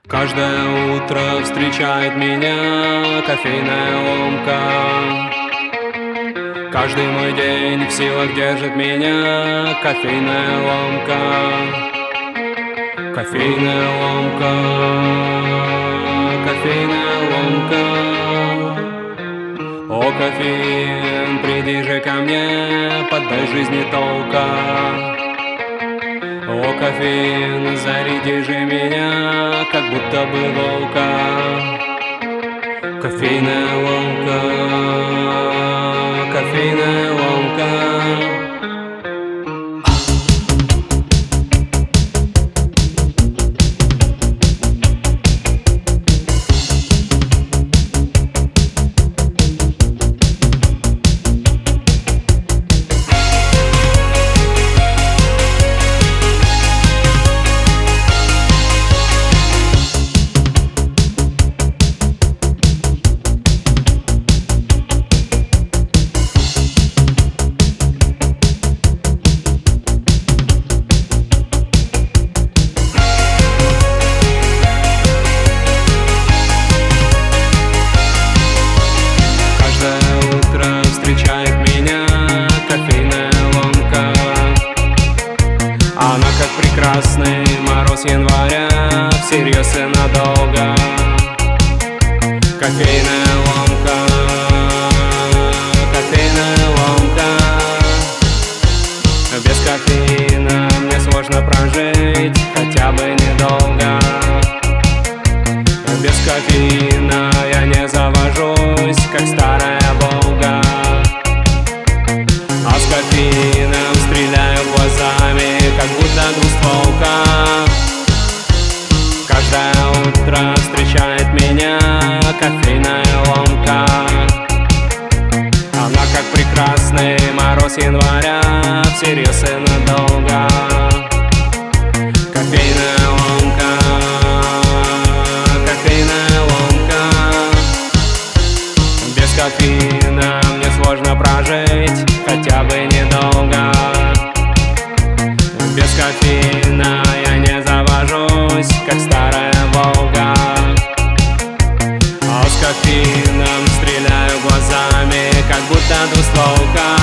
Каждое утро встречает меня кофейная ломка. Каждый мой день в силах держит меня кофейная ломка. Кофейная ломка, кофейная ломка. О, кофеин, приди же ко мне, подай жизни толка. О, кофеин, заряди же меня, как будто бы волка. Кофейная ломка, кофейная ломка. Она как прекрасный мороз января, всерьез и надолго. Кофейная ломка, кофейная ломка. Без кофеина мне сложно прожить, хотя бы недолго. Без кофеина я не завожусь, как старая Волга. А с кофеином стреляю глазами, как будто двустволка. Каждое утро встречает меня кофейная ломка. Она как прекрасный мороз января, всерьез и надолго. Кофейная ломка, кофейная ломка. Без кофеина мне сложно прожить, хотя бы недолго. Без кофеина я не завожусь, как старая Волга. А с кофеином стреляю глазами, как будто двустволка.